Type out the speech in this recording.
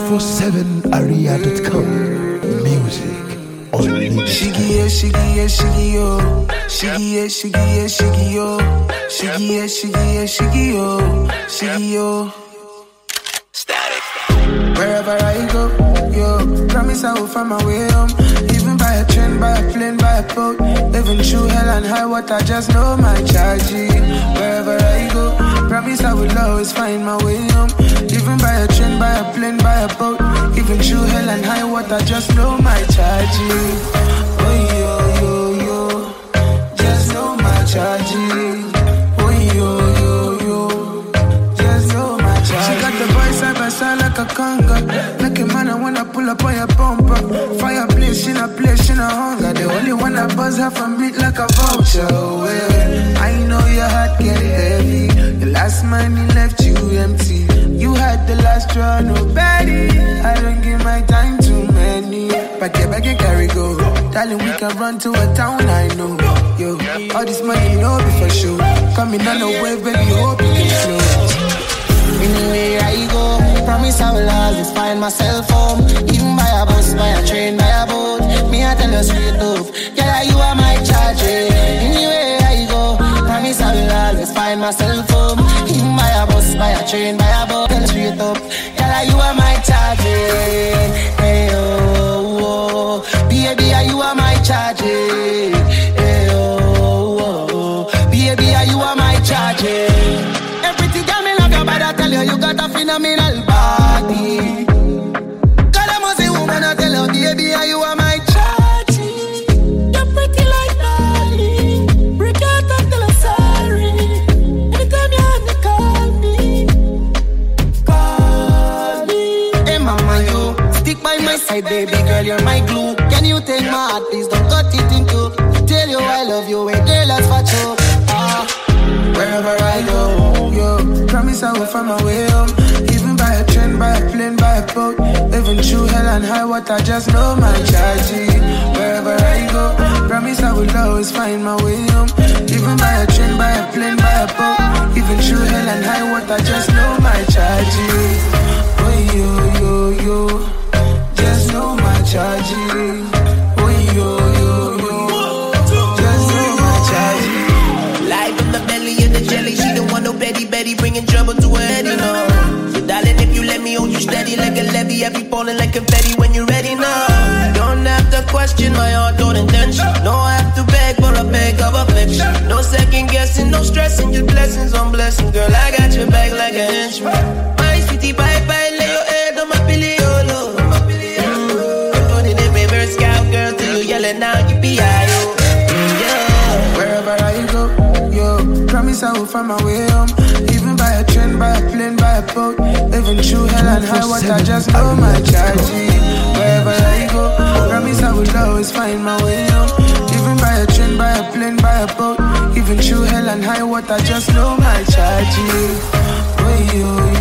247aria.com. Music unlimited. Shiggy yeah, shiggy yeah, shiggy yo. Shiggy yeah, shiggy yeah, shiggy yo. Shiggy yeah, shiggy yeah, shiggy yo. Shiggy yo. Static. Wherever I go, yo, promise I will find my way home. Even by a train, by a plane, by a boat. Living through hell and high water, just know my charge. Wherever I go, promise I will always find my way home. Even by a train, by a plane, by a boat. Even through hell and high water, just know my charge. Oh yo yo yo, just know my charge. Oh yo yo yo, just know my charge. She got the boy side by side like a conga. Like a man, I wanna pull up on your bumper. Fireplace, she not play, she not hunger. The only one that buzz her from beat like a vulture. Well, I know your heart get heavy. The last money left you empty. You had the last straw, nobody. I don't give my time to many. But get back and carry go. Darling, we can run to a town, I know. Yo, all this money, no be for sure. Coming on the wave, baby, hope you can flow. Anywhere I go, promise I will always find myself home. Even by a bus, by a train, by a boat. Me, I tell you straight up, yeah, you are my charge. Anywhere I go, promise I will always find myself home. Even by a bus, by a train, by a boat. Tell you straight up, yeah, you are my charge. Hey, oh, oh, baby, you are my charge. Hey, oh, oh, baby, you are my charge. But I tell you, you got a phenomenal body. God, I must say, woman, I tell you, baby, you are my charge. You're pretty like Dolly. Break out and tell her sorry. Anytime you have to call me. Call me. Hey, mama, you stick by my side, baby girl, you're my glue. Can you take my heart, please don't cut it in two. Tell you I love you, wait, girl, that's for you. Wherever I go, yo, promise I will find my way home. Even by a train, by a plane, by a boat. Living through hell and high water, just know my charge. Wherever I go, promise I will always find my way home. Even by a train, by a plane, by a boat. Even through hell and high water, just know my charge. Oh yo yo yo, just know my charge. Oh yo yo yo, just know my charge. Life in the belly of the jelly, she don't want no Betty Betty, bringing trouble to her head, you know. So darling, if you let me hold you steady like a levy, I be falling like confetti when you're ready now. Don't have to question my heart or intention. No, I have to beg for a beg of affection. No second guessing, no stressing, just blessings on blessings. Girl, I got your back like a henchman. My sweetie, bye-bye, lay your head on my pillow. I'm doing it reverse cowgirl till you yelling out, yippee-yi-yo. Wherever I go, yo, promise I will find my way home. Even by a train, by a plane, by a boat. Living through hell and high water, just know my charge. Wherever I go, promise I will always find my way home. Even by a train, by a plane, by a boat. Even through hell and high water, just know my charge. Oh yo